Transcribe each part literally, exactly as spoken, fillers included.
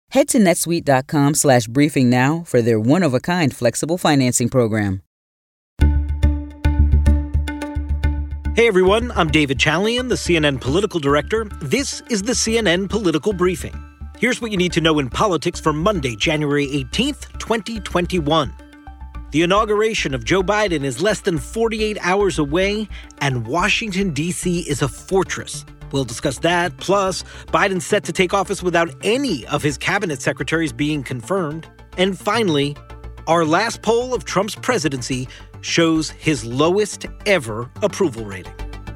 Head to netsuite.com slash briefing now for their one-of-a-kind flexible financing program. Hey everyone, I'm David Chalian, the C N N political director. This is the C N N Political Briefing. Here's what you need to know in politics for Monday, January eighteenth, twenty twenty-one. The inauguration of Joe Biden is less than forty-eight hours away, and Washington, D C is a fortress. We'll discuss that. Plus, Biden's set to take office without any of his cabinet secretaries being confirmed. And finally, our last poll of Trump's presidency shows his lowest ever approval rating.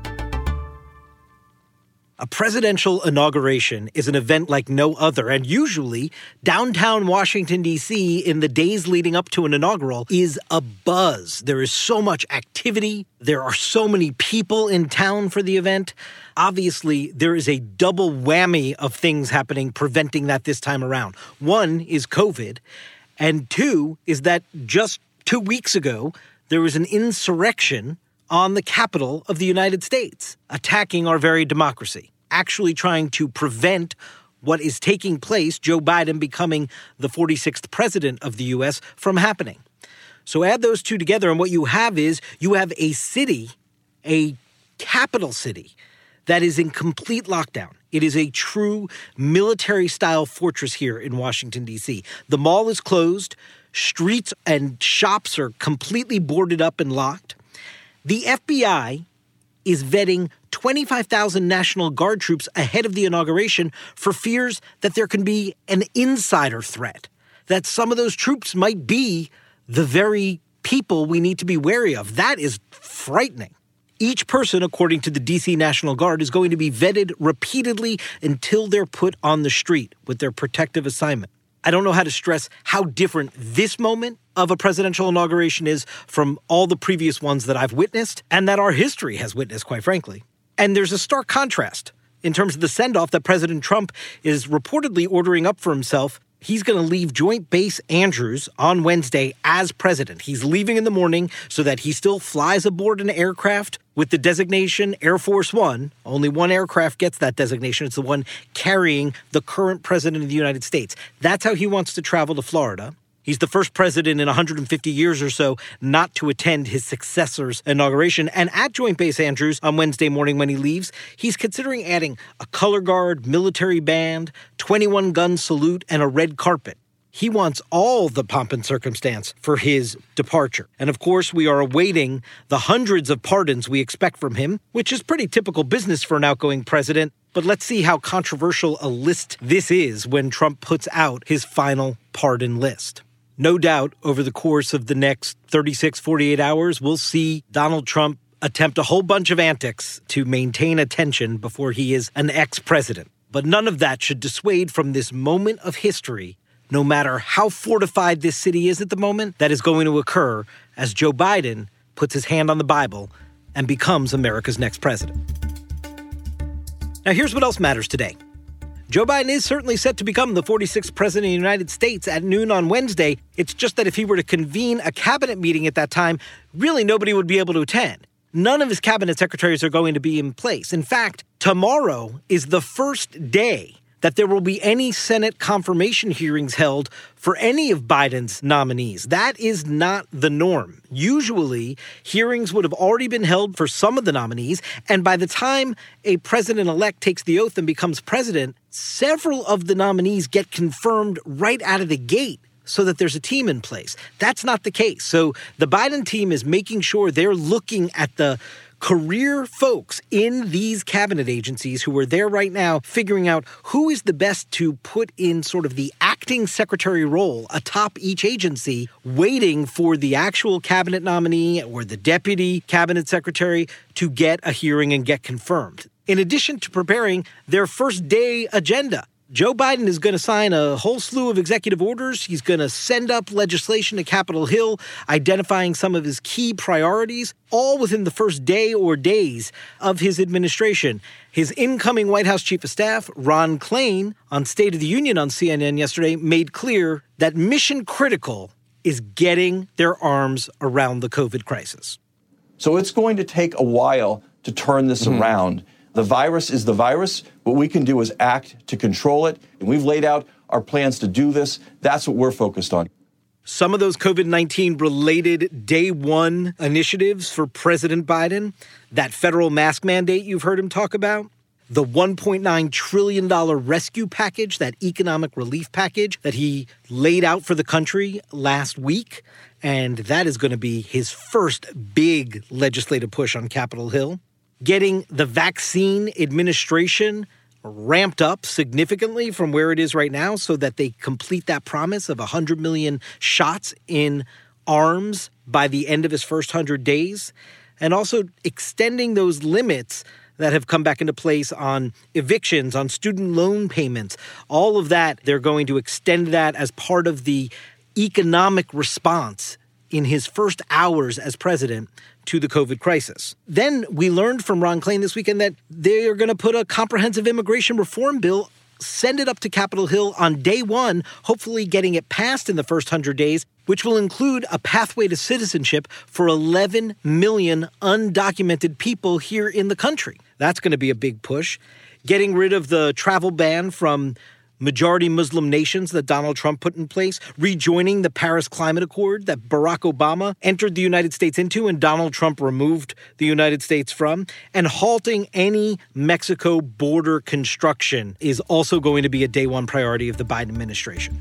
A presidential inauguration is an event like no other, and usually downtown Washington, D C in the days leading up to an inaugural is abuzz. There is so much activity. There are so many people in town for the event. Obviously, there is a double whammy of things happening preventing that this time around. One is COVID, and two is that just two weeks ago, there was an insurrection on the Capitol of the United States, attacking our very democracy, actually trying to prevent what is taking place, Joe Biden becoming the forty-sixth president of the U S, from happening. So add those two together, and what you have is you have a city, a capital city, that is in complete lockdown. It is a true military-style fortress here in Washington, D C. The mall is closed. Streets and shops are completely boarded up and locked. The F B I is vetting twenty-five thousand National Guard troops ahead of the inauguration for fears that there can be an insider threat, that some of those troops might be the very people we need to be wary of. That is frightening. Each person, according to the D C National Guard, is going to be vetted repeatedly until they're put on the street with their protective assignment. I don't know how to stress how different this moment of a presidential inauguration is from all the previous ones that I've witnessed and that our history has witnessed, quite frankly. And there's a stark contrast in terms of the send-off that President Trump is reportedly ordering up for himself. He's going to leave Joint Base Andrews on Wednesday as president. He's leaving in the morning so that he still flies aboard an aircraft with the designation Air Force One. Only one aircraft gets that designation. It's the one carrying the current president of the United States. That's how he wants to travel to Florida. He's the first president in one hundred fifty years or so not to attend his successor's inauguration. And at Joint Base Andrews on Wednesday morning when he leaves, he's considering adding a color guard, military band, twenty-one gun salute, and a red carpet. He wants all the pomp and circumstance for his departure. And of course, we are awaiting the hundreds of pardons we expect from him, which is pretty typical business for an outgoing president. But let's see how controversial a list this is when Trump puts out his final pardon list. No doubt, over the course of the next thirty-six, forty-eight hours, we'll see Donald Trump attempt a whole bunch of antics to maintain attention before he is an ex-president. But none of that should dissuade from this moment of history, no matter how fortified this city is at the moment, that is going to occur as Joe Biden puts his hand on the Bible and becomes America's next president. Now, here's what else matters today. Joe Biden is certainly set to become the forty-sixth president of the United States at noon on Wednesday. It's just that if he were to convene a cabinet meeting at that time, really nobody would be able to attend. None of his cabinet secretaries are going to be in place. In fact, tomorrow is the first day that there will be any Senate confirmation hearings held for any of Biden's nominees. That is not the norm. Usually, hearings would have already been held for some of the nominees, and by the time a president-elect takes the oath and becomes president, several of the nominees get confirmed right out of the gate so that there's a team in place. That's not the case. So the Biden team is making sure they're looking at the career folks in these cabinet agencies who are there right now, figuring out who is the best to put in sort of the acting secretary role atop each agency, waiting for the actual cabinet nominee or the deputy cabinet secretary to get a hearing and get confirmed. In addition to preparing their first day agenda, Joe Biden is going to sign a whole slew of executive orders. He's going to send up legislation to Capitol Hill, identifying some of his key priorities, all within the first day or days of his administration. His incoming White House Chief of Staff, Ron Klain, on State of the Union on C N N yesterday, made clear that mission critical is getting their arms around the COVID crisis. So it's going to take a while to turn this mm-hmm. around. The virus is the virus. What we can do is act to control it. And we've laid out our plans to do this. That's what we're focused on. Some of those COVID nineteen related day one initiatives for President Biden, that federal mask mandate you've heard him talk about, the one point nine trillion dollars rescue package, that economic relief package that he laid out for the country last week. And that is going to be his first big legislative push on Capitol Hill. Getting the vaccine administration ramped up significantly from where it is right now so that they complete that promise of one hundred million shots in arms by the end of his first one hundred days. And also extending those limits that have come back into place on evictions, on student loan payments. All of that, they're going to extend that as part of the economic response in his first hours as president to the COVID crisis. Then we learned from Ron Klain this weekend that they are going to put a comprehensive immigration reform bill, send it up to Capitol Hill on day one, hopefully getting it passed in the first one hundred days, which will include a pathway to citizenship for eleven million undocumented people here in the country. That's going to be a big push. Getting rid of the travel ban from majority Muslim nations that Donald Trump put in place, rejoining the Paris Climate Accord that Barack Obama entered the United States into and Donald Trump removed the United States from, and halting any Mexico border construction is also going to be a day one priority of the Biden administration.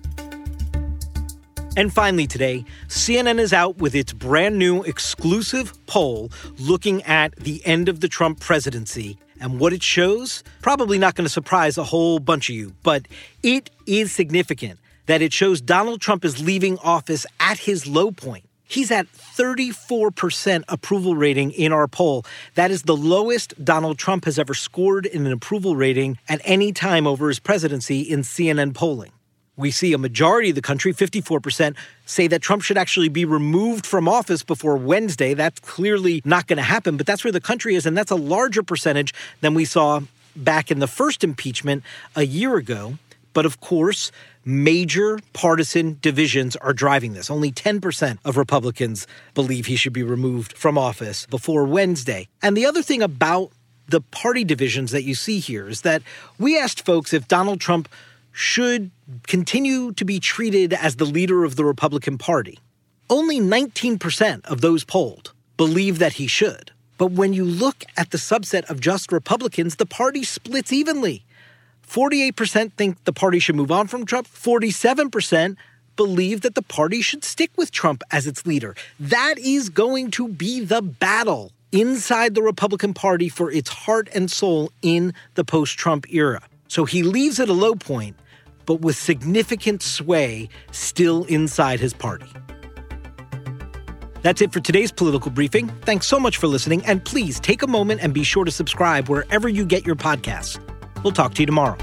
And finally today, C N N is out with its brand new exclusive poll looking at the end of the Trump presidency. And what it shows, probably not going to surprise a whole bunch of you, but it is significant that it shows Donald Trump is leaving office at his low point. He's at thirty-four percent approval rating in our poll. That is the lowest Donald Trump has ever scored in an approval rating at any time over his presidency in C N N polling. We see a majority of the country, fifty-four percent, say that Trump should actually be removed from office before Wednesday. That's clearly not going to happen, but that's where the country is, and that's a larger percentage than we saw back in the first impeachment a year ago. But of course, major partisan divisions are driving this. Only ten percent of Republicans believe he should be removed from office before Wednesday. And the other thing about the party divisions that you see here is that we asked folks if Donald Trump should continue to be treated as the leader of the Republican Party. Only nineteen percent of those polled believe that he should. But when you look at the subset of just Republicans, the party splits evenly. forty-eight percent think the party should move on from Trump. forty-seven percent believe that the party should stick with Trump as its leader. That is going to be the battle inside the Republican Party for its heart and soul in the post-Trump era. So he leaves at a low point, but with significant sway still inside his party. That's it for today's Political Briefing. Thanks so much for listening, and please take a moment and be sure to subscribe wherever you get your podcasts. We'll talk to you tomorrow.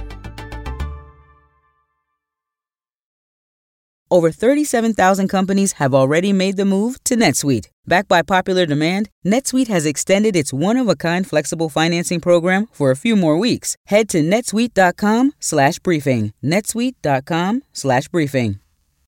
Over thirty-seven thousand companies have already made the move to NetSuite. Backed by popular demand, NetSuite has extended its one-of-a-kind flexible financing program for a few more weeks. Head to netsuite.com slash briefing. netsuite.com slash briefing.